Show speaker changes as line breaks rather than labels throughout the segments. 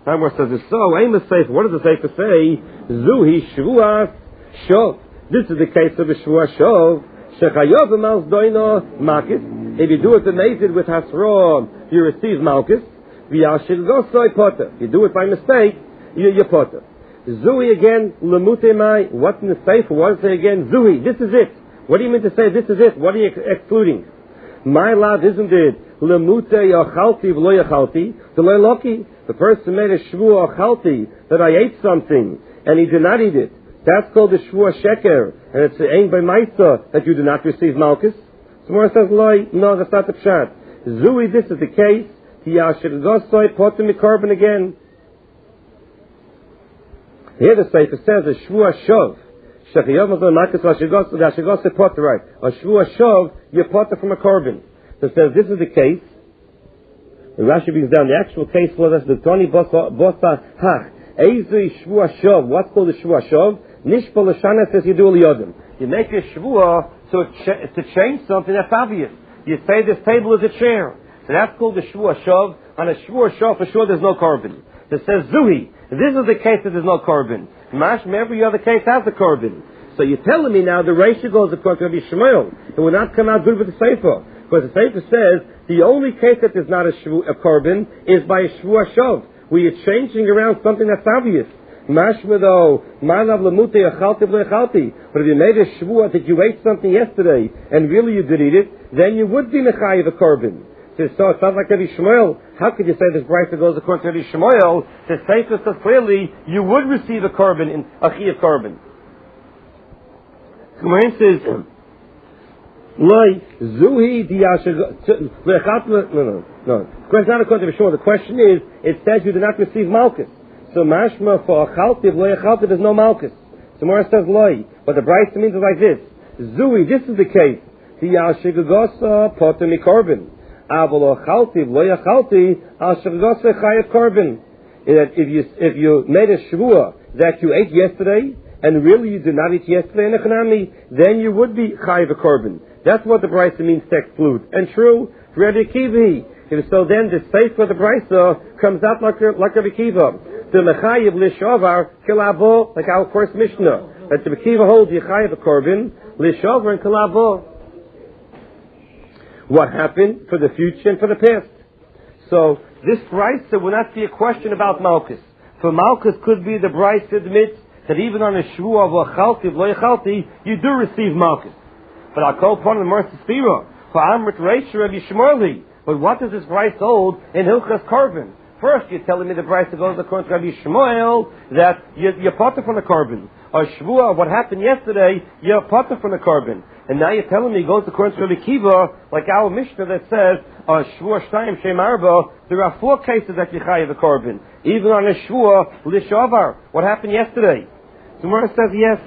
Gemara says so. Aim Sefer. What does the Sefer say? Zuhi Shvuas Shov. This is the case of a Shvuas Shov. Shechayov Malz Doino Malchus. If you do it donated with Hasron, you receive Malchus. V'yashigosoi Potter. If you do it by mistake, you're Potter. Zuhi again, Lemute Mai. What's in the Sefer? What does it say again? Zuhi. This is it. What do you mean to say this is it? What are you excluding? My love, isn't it? Lemute Yachalti V'lo Yachalti. V'lo Loki. The person made a Shvuah Achalti that I ate something and he did not eat it. That's called the Shvuah Sheker, and it's aimed by Maisa that you do not receive Malchus. So Mora says, Loi, no, that's not the pshat. Zui, this is the case. Tiyashir Gosoi, Potem Mikorban again. Here the Sefer says, a Shvuah Shov. Shechiyov Mazon Malchus, Ashigosoi Potem, right. A Shvuah Shov, you're Potem from a Korban. So it says, this is the case. The Rashi brings down the actual case for us, the Tony Bosa Hach. Eizui Shvuah Shov. What's called a Shvuah Shov? Nishpal Lashana says you do Liyodim. You make a Shvuah to change something that's obvious. You say this table is a chair. So that's called the Shvuah Shov. On a Shvuah Shov, for sure there's no korban. It says Zuhi. This is the case that there's no korban. Mashma, every other case has the korban. So you're telling me now the ratio goes according to Rabbi Shmuel. It will not come out good with the Sefer. Because the Sefer says the only case that there's not a korban is by a Shvuah Shov, where you're changing around something that's obvious. Mashma though, Malav Lamute Achalti V'lo Achalti. But if you made a Shvuah that you ate something yesterday and really you did eat it, then you would be Mechayiv a korban. So it sounds like Rabbi Shmuel. How could you say this brayta goes according to Rabbi Shmuel? The Sefer says clearly you would receive a korban in a Chiyav korban. Gemara says, Loi Zuhi Diyashig. No. The question is not according to Rabbi Shmuel. The question is, it says you do not receive Malchus. So mashma for Achalti, V'lo Achalti, there's no Malchus. So Mora says Loi. But the brayta means it like this. Zuhi, this is the case. Diyashig Gosa Potem Mikorban. Avolo Achalti, V'lo Achalti, Ashig Gosa Chayav korban. If you made a Shvuah that you ate yesterday, and really you did not eat yesterday in a Chanami, then you would be Chayav a korban. That's what the Brisa means to exclude. And true, for Rabbi Akiva. So then the Sefer of the Brisa comes out like Rabbi Akiva. The Mechayiv Lishovar Kilabo, like our first Mishnah. That the Akiva holds Yechayiv a korban, Lishovar and Kilabo. What happened for the future and for the past. So this Brisa will not be a question about Malchus. For Malchus could be the Brisa admits that even on a Shvuah of Achalti, V'lo Achalti, you do receive Malchus. But I'll call upon the Mercy Spira for Amrit Reish Rabbi Shmueli. But what does this Brisa hold in Hilchas Korban? First, you're telling me the Brisa goes according to Rabbi Shmuel that you're potter from the korban. Or Shvuah, what happened yesterday, you're potter from the korban. And now you're telling me it goes according to Rabbi Akiva, like our Mishnah that says, Shvuah Shtayim Shem Arba, there are 4 cases that you chayav the korban. Even on a Shvuah, Lishavar, what happened yesterday? So Mora says yes.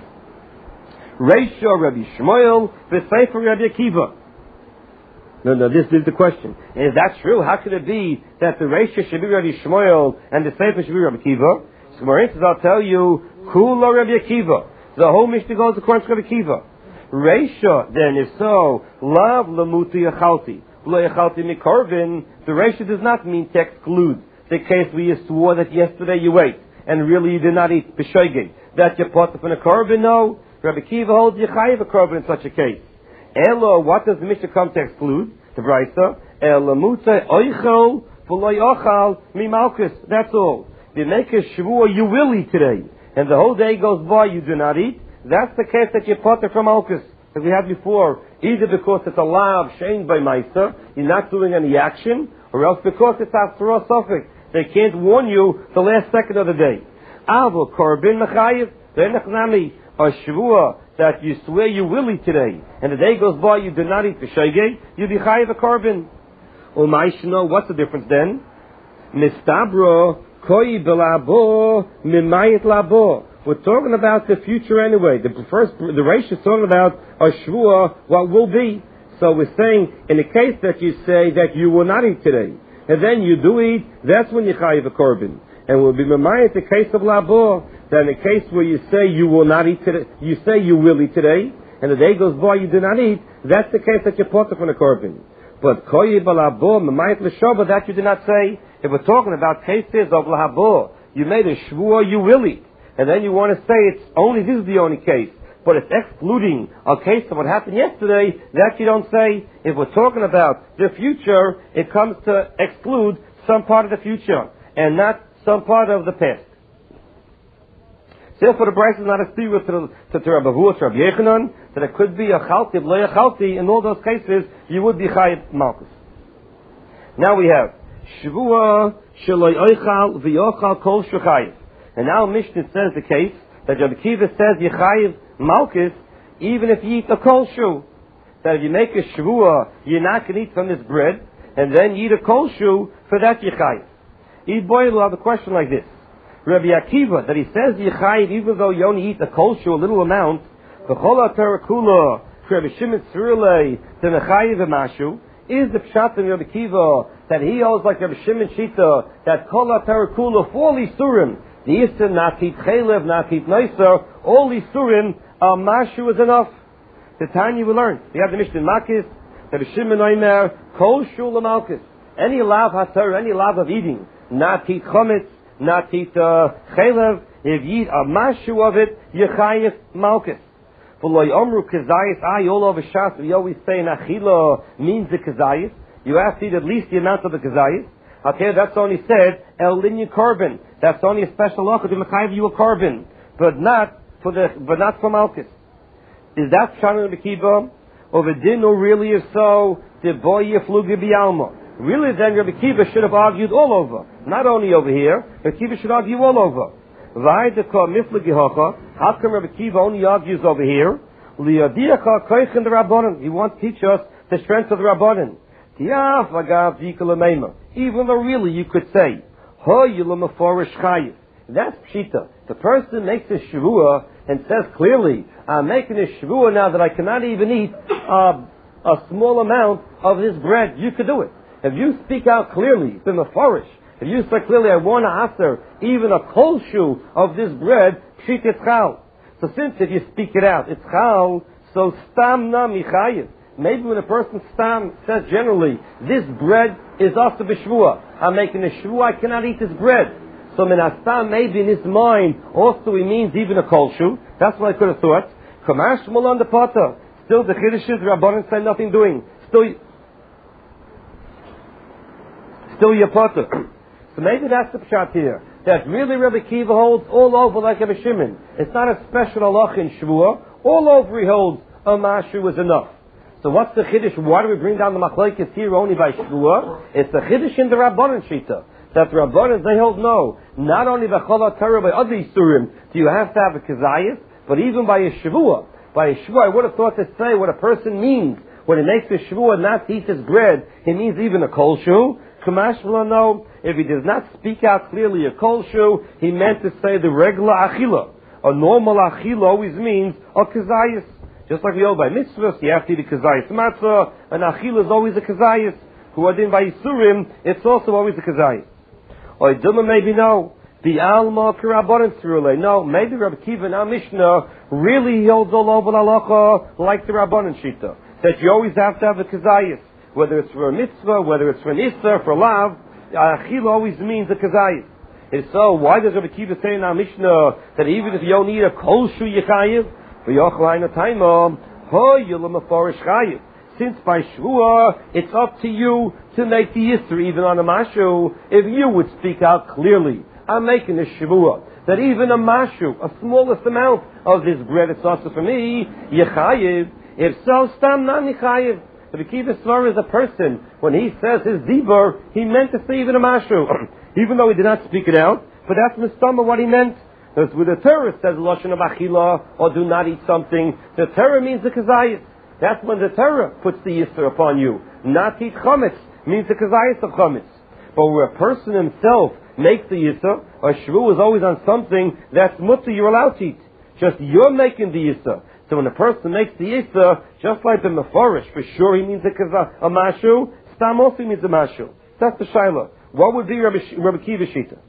Reisha Rabbi Shmuel, V'Sefer Rabbi Akiva. No, this is the question. And if that's true, how could it be that the Reisha should be Rabbi Shmuel and the Sefer should be Rabbi Akiva? So Mora says, I'll tell you, Kula Rabbi Akiva. The whole Mishnah goes according to Rabbi Akiva. Reisha, then, if so, Lav Lamuti Achalti, V'lo Achalti Mikorban, the Reisha does not mean to exclude the case where you swore that yesterday you ate, and really you did not eat B'Shoigeg, that you're part of a korban. No, Rabbi Akiva holds Yechayiv a korban in such a case. Elo, what does the Mishnah come to exclude? The Brisa, Elo Mutze Oichel V'lo Yochal Mi Malchus. That's all. If you make a Shvuah, you will eat today, and the whole day goes by, you do not eat. That's the case that you're potter from Malchus. As we had before, either because it's a lav shamed by Maisa, you're not doing any action, or else because it's Asura Sophic. They can't warn you the last second of the day. Avo Korban Mechayiv, Venachnami, a Shvuah that you swear you will eat today, and the day goes by, you do not eat B'Shoigeg, you be Chayiv a korban. Umayshno, what's the difference then? Mistabro, Koi Belabo, Mimayit Labo. We're talking about the future anyway. The Reish is talking about a Shvuah, what will be. So we're saying, in the case that you say that you will not eat today, and then you do eat, that's when you chayiv a korban. And we'll be memayit the case of Labor, that in the case where you say you will not eat today, you say you will eat today, and the day goes by you do not eat, that's the case that you're potter from the korban. But koyi balabo memayit l'shaba, that you do not say, If we're talking about cases of lahabur, you made a shvua, you will eat. And then you want to say it's only, this is the only case. But it's excluding a case of what happened yesterday, that you don't say. If we're talking about the future, it comes to exclude some part of the future and not some part of the past. Therefore, the Bryce is not a stira to Rabbi Avuha, to Rabbi Yechanan, that it could be a chalti, lo chalti. In all those cases, you would be chayiv malchus. Now we have shvua sheloi oichal v'yochal kol shechayiv. And now Mishnah says the case that Rabbi Kiva says yechayiv malchus even if you eat a kol shu. That if you make a shvua, you're not going to eat from this bread, and then you eat a kol shu, for that yechayiv. Eid Boy will have a question like this. Rabbi Akiva, that he says yechayiv even though you only eat a kol shu, a little amount, v'chol terakula, Rabbi Shimon Tzurulei, the mechayiv v'mashu, is the pshat in Rabbi Akiva that he holds like Rabbi Shimon Shita, that kol terakula, for all isurim, the isur not eat chelev, not eat noiser, all isurim, mashu is enough. The Tanya we learned. We have the Mishnah in Makis, Rabbi Shimon Omer, kol shul l'malchus. Any lav hatar, any lav of eating, not eat chometz, not eat chelev, if you eat a mashu of it, yechayiv malchus. V'lo yomru kazayis, all over Shas, we always say an achila means the kazayis. You have to eat at least the amount of the kazayis. Okay, that's only said, el linyan korban. That's only a special law, because mechayiv you a korban, but not for malchus. Is that Shana Rabbi Kiva? Or the dinu really is so, the boy yeflugi bialma. Really then Rabbi Kiva should have argued all over. Not only over here, Rabbi Kiva should argue all over. How come Rabbi Kiva only argues over here? He wants to teach us the strength of the Rabbanan. Even though really you could say, that's pshita. The person makes a shvuah and says clearly, I'm making a shvuah now that I cannot even eat a small amount of this bread. You could do it. If you speak out clearly, it's in the forest. If you say clearly, I want to answer even a kol shu of this bread, pshit it's chal. So since if you speak it out, it's chal, so stam na michayiv. Maybe when a person stam says generally, this bread is after b'shvuah. I'm making a shvuah, I cannot eat this bread. So minastam, maybe in his mind, also he means even a kol shu. That's what I could have thought. Kamash mulan the potter. Still the chiddushes, Rabbanan say nothing doing. Still your potter. So maybe that's the pshat here. That really Rabbi Kiva holds all over like Rabbi Shimon. It's not a special halach in shvuah. All over he holds a mashu is enough. So what's the chiddush? Why do we bring down the machlokes here only by shvuah? It's the chiddush in the Rabbanan shita. That the Rabbanan, they hold no. Not only by Chol HaTorah, by other Yisurim, do you have to have a kazayas, but even by a shvuah. By a shvuah, I would have thought to say what a person means. When he makes a shvuah not to eat his bread, he means even a kol shu. Kamash no. If he does not speak out clearly a kol shu, he meant to say the regular achila. A normal achila always means a kazayas. Just like we all by mitzvahs, you have to eat a kazayas matzah. An achila is always a kazayas. Who are in by Yisurim, it's also always a kazayas. Or Duma maybe no. The Alma Kirabaran Tzurulei. No, maybe Rabbi Kiva in our Mishnah really holds all over the halacha like the Rabbanan Shita. That you always have to have a kazayas. Whether it's for a mitzvah, whether it's for an isser, for lav, achil always means a kazayas. And so, why does Rabbi Kiva say in our Mishnah that even if you don't need a kol shu yechayiv, v'yochlayna taimah, ho yulam aforish chayiv. Since by shvuah, it's up to you to make the yisr even on a mashu. If you would speak out clearly, I'm making a shvuah, that even a mashu, a smallest amount of this bread, it's also for me, yechayiv. If so, stam not yechayiv. The Kiva Svar is a person, when he says his dibur, he meant to say even a mashu. Even though he did not speak it out, but that's mistama what he meant. Because with the Torah says lashon of achila, or do not eat something, the Torah means the kazayis. That's when the Torah puts the yisr upon you. Not eat chametz means the kazayis of chametz. But where a person himself makes the yisr, a shvu is always on something that's mutter you're allowed to eat. Just you're making the yisr. So when a person makes the yisr, just like the meforish, for sure he means a mashu, stam also means a mashu. That's the shaila. What would be Rabbi Kiva shita?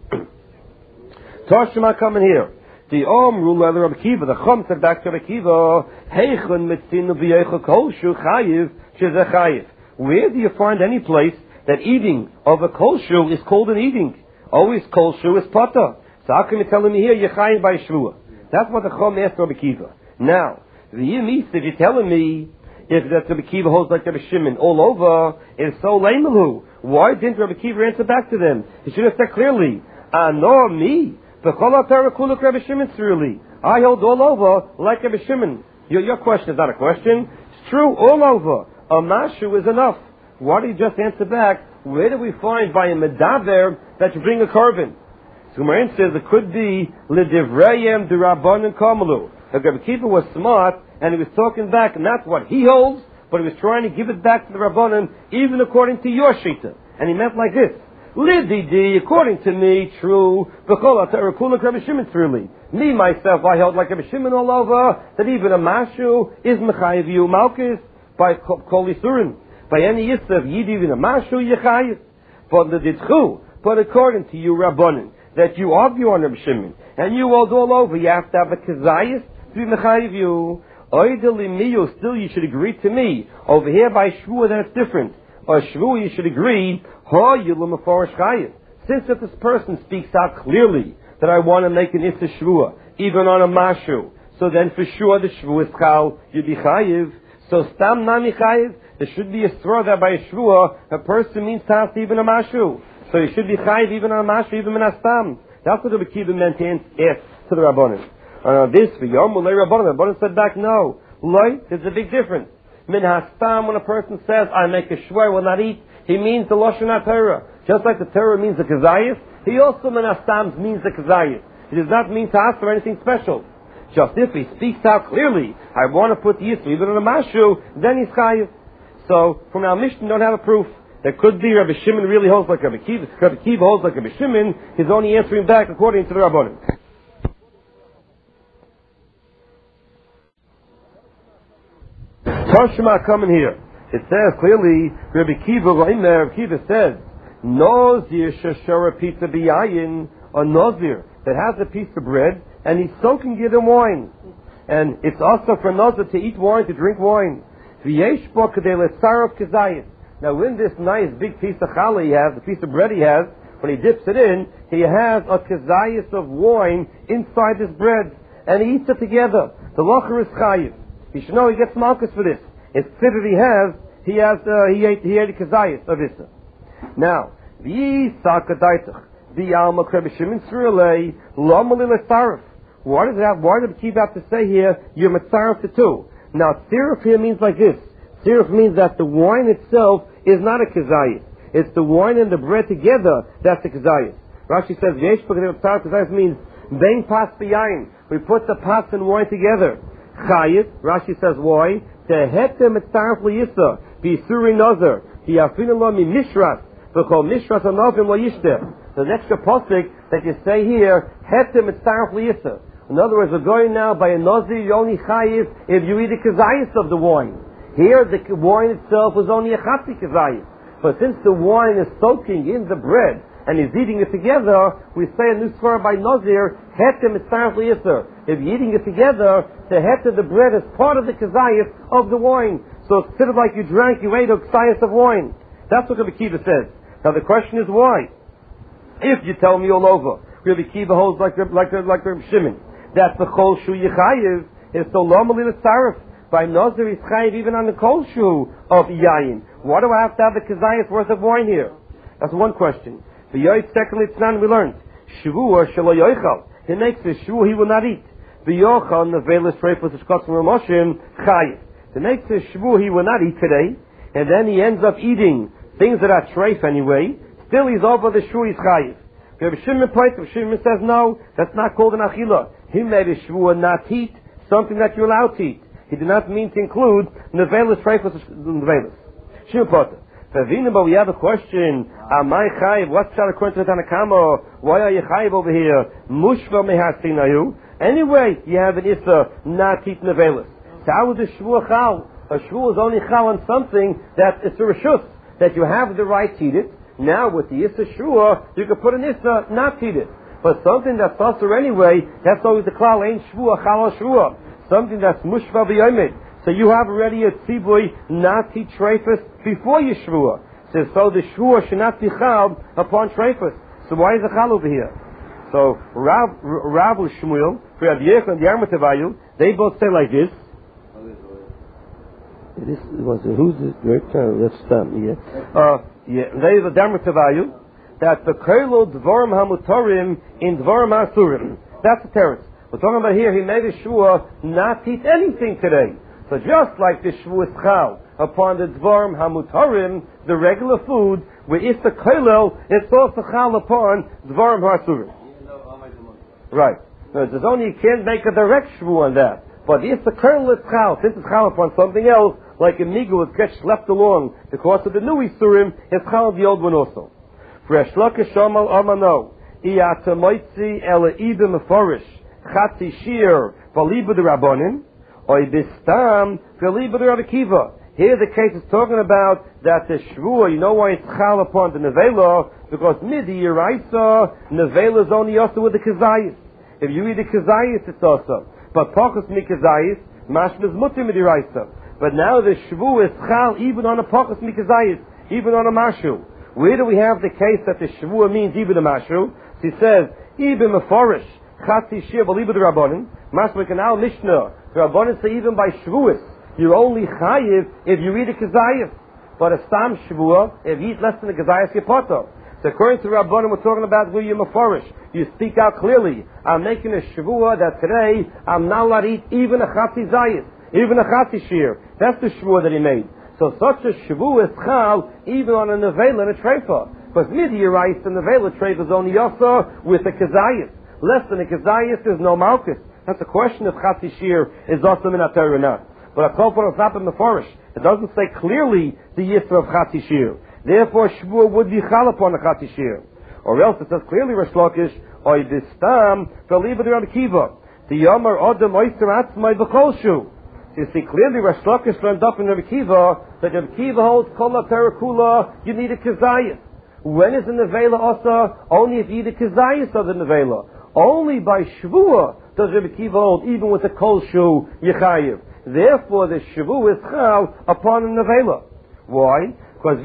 Toshima coming here. The rule of Rabbi Kiva, the Chum said back to Rabbi Kiva, Heichon mitzinu b'yeichel kol shu chayiv shezeh chayiv. Where do you find any place that eating of a kol shu is called an eating. Always kol shu is potter. So how come you're telling me here you're chayim by shvua? That's what the Chum asked Rabbi Kiva. Now, the Yemis, if you're telling me if that Rabbi Kiva holds like Rabbi Shimon all over, it's so lamelu. Why didn't Rabbi Kiva answer back to them? He should have said clearly, no, me. Rabbi Shimon really. I hold all over like Rabbi Shimon. Your question is not a question. It's true, all over. A mashu is enough. Why do you just answer back? Where do we find by a medaber that you bring a korban? So Marin says it could be l'divrayim d'rabbanan kamalu. Rabbi Kiva was smart and he was talking back not what he holds, but he was trying to give it back to the rabbanan even according to your shita. And he meant like this: Lididi, according to me, true. Rabbi Shimon truly. Me myself, I held like Rabbi Shimon all over that even a mashu is mechayiv you malchus by kol yisurim. By any yisav yid even a mashu yechayiv. But the ditchu. But according to you, rabbanan, that you argue on Rabbi Shimon and you hold all over, you have to have a kazayis to be mechayiv you. Oideli miyu, still you should agree to me. Over here by shvua, that's different. Or shvua, you should agree. Since if this person speaks out clearly that I want to make an issa shvua, even on a mashu, so then for sure the shvua is chal, you'd be chayiv. So stam nami chayiv, there should be a straw that by a shvua, a person means to have even a mashu. So you should be chayiv even on a mashu, even min hastam. That's what the Kiva meant to ask to the rabbanim. This for Yom Ulei Rabbanim. The Rabbanim said back, no. Loi, there's a big difference. Min hastam, when a person says, I make a shvua, I will not eat, he means the Lashon HaTorah. Just like the Torah means the Kazayis, he also min hastam means the Kazayis. It does not mean to ask for anything special. Just if he speaks out clearly, I want to put the Yisra even on a mashu, then he's chayiv. So, from our Mishnah, don't have a proof. There could be Rabbi Shimon really holds like Rabbi Kiva. If Rabbi Kiva holds like Rabbi Shimon, he's only answering back according to the Rabbanim. Tashma coming here. It says clearly, Rabbi Kiva says, Nozir shashara pizza biyayin, a Nozir that has a piece of bread and he's soaking it in wine. And it's also for Nozir to eat wine, to drink wine. Now in this nice big piece of challah he has, the piece of bread he has, when he dips it in, he has a kazayas of wine inside this bread. And he eats it together. The locher is chayiv. You should know he gets malchus for this. It's clear that he ate a kazayas of this. Now, why does it keep out to say here, you're mitzaref to two? Now, tziruf here means like this. Tziruf means that the wine itself is not a kazayis. It's the wine and the bread together that's the kazayis. Rashi says, yesh kazayis means bein pas b'yayin. We put the pots and wine together. Chayis, Rashi says, why? Tehetem mitzaref liyisa, b'isuri nazar, b'yafinu lo mi mishras, v'chol mishras anavim lo yishteh. The extra posik that you say here, hetem mitzaref liyisa. In other words, we're going now by a nazir, you only chayiv if you eat a kazayis of the wine. Here, the wine itself was only a chatzi kazayis. But since the wine is soaking in the bread and he's eating it together, we say a new svara by nazir, hetem mitzaref liyisa. If you're eating it together, the het of the bread is part of the kazayis of the wine. So instead of like you drank, you ate a kazayis of wine. That's what Rabbi Kiva says. Now the question is why? If you tell me all over, Rabbi Kiva holds like Rabbi Shimon, that the kol shu yechayiv is so lomali l'tzaref. By Nazir is chayiv even on the kol shu of yayin. Why do I have to have the kazayis worth of wine here? That's one question. The yoyt secondly tznan we learned. Shavua shelo yoichal. He makes a shvu he will not eat. The yochal nevelis treifus ishkotzim l'moshim chayiv. He makes a shvu he will not eat today, and then he ends up eating things that are treif anyway. Still he's over the shvu he's chayiv. Rabbi Shimon says no, that's not called an achila. He made a shvua not eat something that you're allowed to eat. He did not mean to include nevelis treifus nevelis. Shimon Potter. But we have a question. Amai chayiv? What's that according to the Tanakama? Why are you chayiv over here? Mushva mehasinayu. Anyway, you have an issa not eat nevelis. So how is the shvua chal? A shvua is only chal on something that is a reshus, that you have the right to eat it. Now with the issa shvua, you can put an issa not eat it. But something that's also anyway, that's always the klal, ain't shvua, chal shvua. Something that's mushva b'yomid. So you have already a tzibui not eat treifus before you shvua. Says, so the shvua should not be chal upon treifas. So why is it chal over here? So Rav Shmuel, Rav Yechon, and the Armatavayu, they both say like this. This was who's this? Let's stop. They the Armatavayu that the Kelo Dvorim Hamutorim in Dvorim Asurim. That's the teretz. We're talking about here. He made a shvua not to eat anything today. So just like the shvua is chal upon the Dvorim Hamutorim, the regular food, where it's the Kelo, it's also chal upon Dvorim Hasurim. Right. No, there's only you can't make a direct shvu on that. But if the kernel is chal, since it's chal upon something else, like a migu it gets left along because of the new isurim, it's chal on the old one also. Fresh lakish amal amano iyata moitzi ela ibim meforish chatzi shir v'liba de rabbonin oy bistam v'liba de Rabbi Akiva. Here the case is talking about that the shvua, you know why it's chal upon the nevela? Because midi yiraisa, nevela is only also with the kazayis. If you eat the kazayis, it's also. But pachas mi kazayis, mashma is mutter midi yiraisa. But now the shvua is chal even on a pachas mi kazayis, even on a mashu. Where do we have the case that the shvua means even a mashu? So he says, even meforish, chatzi shir v'liba de rabbonin, mashma canal mishnah, the rabbonin say even by shvuas, you're only chayiv if you eat a kazayis. But a stam shvua, if you eat less than a kazayis, you're potter. So according to Rabbanim, we're talking about where you're meforish. You speak out clearly. I'm making a shvua that today I'm not allowed to eat even a chatzi zayis, even a chatzi shir. That's the shvua that he made. So such a shvua is chal even on a nevela and a treifa. Because midi rice and nevela treifa is only yasa with a kazayis. Less than a kazayis is no malchus. That's a question if chatzi shir is also min or not. But a kol is not in meforish. It doesn't say clearly the yisra of chatzi shir. Therefore, shvua would be chal upon a chatzi shir. Or else it says clearly, Resh Lakish, oy distam v'liba de Rabbi Akiva. The yomar odem oyster atzmai v'kol shu. So you see clearly, Resh Lakish learned up in Rabbi Akiva that Rabbi Akiva holds kol terakula. You need a kazayis. When is the nevela also? Only if you eat a kazayis of the nevela. Only by shvua does Rabbi Akiva hold, even with a kol shu yechayiv. Therefore, the shvua is chal upon a nevela. Why? Because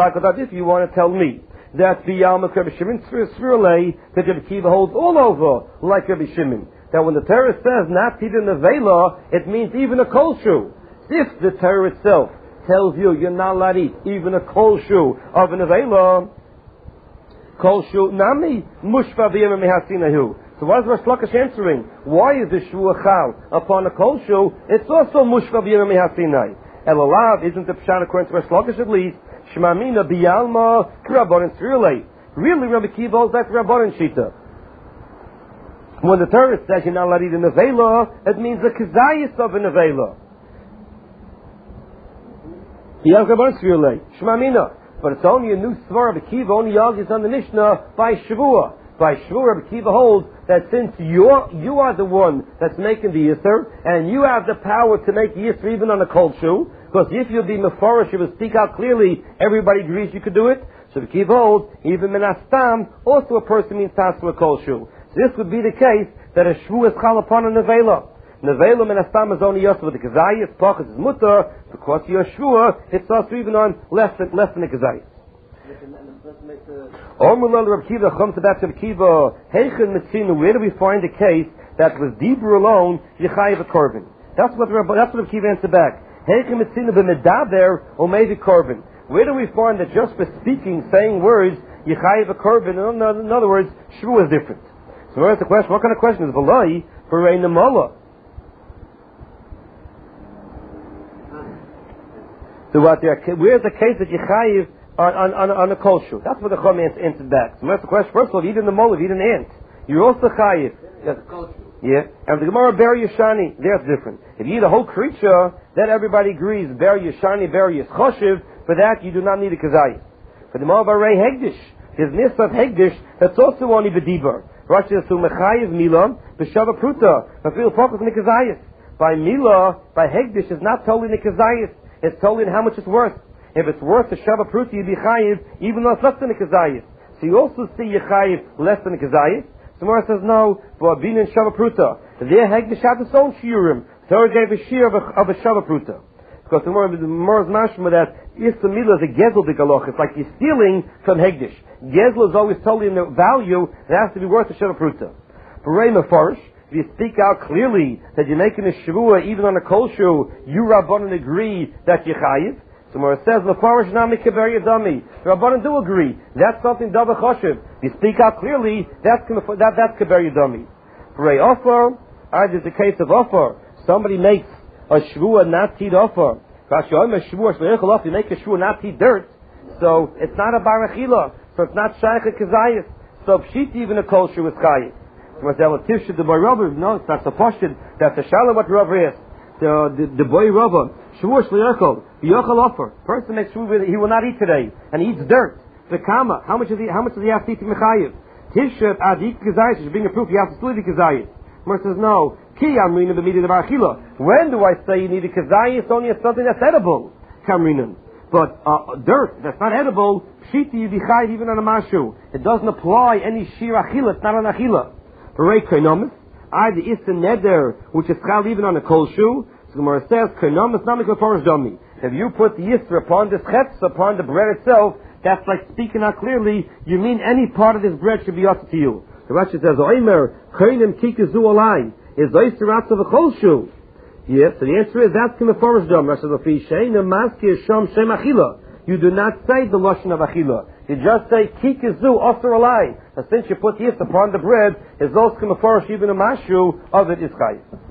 if you want to tell me that the Yalma Rabbi Shimon Svirlei, that Rabbi Akiva holds all over like Rabbi Shimon, that when the Torah says not even nevela, it means even a kol shu. If the Torah itself tells you you're not allowed to eat even a kol shu of a nevela, kol shu nami mushva v'yem mehasinahu. So what is Resh Lakish answering? Why is the shvua chal upon a kol shu? It's also mushva v'yem mehasinai. Elalav isn't the pshat according to Resh Lakish at least. Shmamina biyalma k'rabbanan svirlei. Really, Rabbi Akiva holds that Rabbanan shita. When the Torah says you're not allowed to eat a nevela, it means the kazayis of a nevela. Biyal k'rabbanan svirlei. Shmamina. But it's only a new svar. Rabbi Akiva only argues on the Mishnah by Shavua. By Shavua, Rabbi Akiva holds that since you are the one that's making the yisr, and you have the power to make yisr even on a kol shu, because if you'll be meforish, you will speak out clearly, everybody agrees you could do it. So Rabbi Akiva holds, even menastam, also a person means tas to a kol shu. So this would be the case that a shvu is chal upon a nevela. Nevela menastam is only yosef with the kazayis, pachas is mutter, because you're shvu, it's also even on less than the kazayis. Where do we find the case that was Dibur alone, Yechayiv a korban? That's what Rabbi Akiva answered back. Where do we find that just for speaking, saying words, Yechayiv a korban, in other words, Shvu is different? So where's the question? What kind of question is V'lai for Reina Mala? So where's the case that Yechayiv on a kol shu? That's what the Chum answered back. So that's the question. First of all, if you eat in the mole, if you eat an ant, you're also chayiv. Yeah. And the Gemara ber yeshani, there's different. If you eat a whole creature, then everybody agrees ber yeshani, ber yeshchoshev. For that, you do not need a kazayis. For the Gemara ber hegdish, his nis of hegdish, that's also only b'dibar. Rashi says to mechayiv milah b'shava pruta, but feel focus on the kazayis. By milah, by hegdish, is not totally in the kazayis. It's totally in how much it's worth. If it's worth the Shava Pruti, you'd be chayiv, even though it's less than a kazayis. So you also see you chayiv less than a kazayis. So Mora says no, but being in Shava Pruta. There Hegdish had its own shiurim. Torah gave a shear of a Shava Pruta. Because the more is mashma that Issa Mila is a gezel b'galoch. It's like you're stealing from Hegdish. Gezel is always totally in the value. It has to be worth a shel pruta. For Rei Mefarish, if you speak out clearly that you're making a shvua even on a kol shoe, you Rabbanan agree that you're chayiv. So where it says Mefarish nami keber yadami, the Rabbanan do agree. That's something dava choshev. You speak out clearly, that's keber yadami. For Rei Ofar, there's a case of Ofar. Somebody makes a shvua not teed offer. You make a shvua not teed dirt, so it's not a barachila, so it's not shaykh kazayis. So pshit even a kol shvu is chayiv. No, it's not so poshted. That's a shalom what Rav is. The boy Rav, shvua shliachol, yochal offer. Person makes shvua he will not eat today, and he eats dirt. The kama, how much does he have to eat mechayiv? Tishat adik kazayis should bring a proof. He has to still eat kazayis. Mer says no. When do I say you need a kazayis? Only it's something that's edible. Kamrinan. But dirt that's not edible, pshiti you be chayiv even on a mashu. It doesn't apply any shir achila. It's not an achila. Hooray koinomis. The issa neder, which is chal even on a kol shoe. So the Gemara says koinomis not mekafarish dami. If you put the yisra upon this chetz, upon the bread itself, that's like speaking out clearly. You mean any part of this bread should be offered to you. The Rashi says oimer koinim kikazu alai. Is oisteratz of a kol shoe? Yes, so the answer is that's k'meforish dam. Rashi says afi sheina maski sham shem achila. You do not say the lashon of achila. You just say kikazu oster alai. Since you put this upon the bread, is also k'meforish even a mashu of it is chayiv.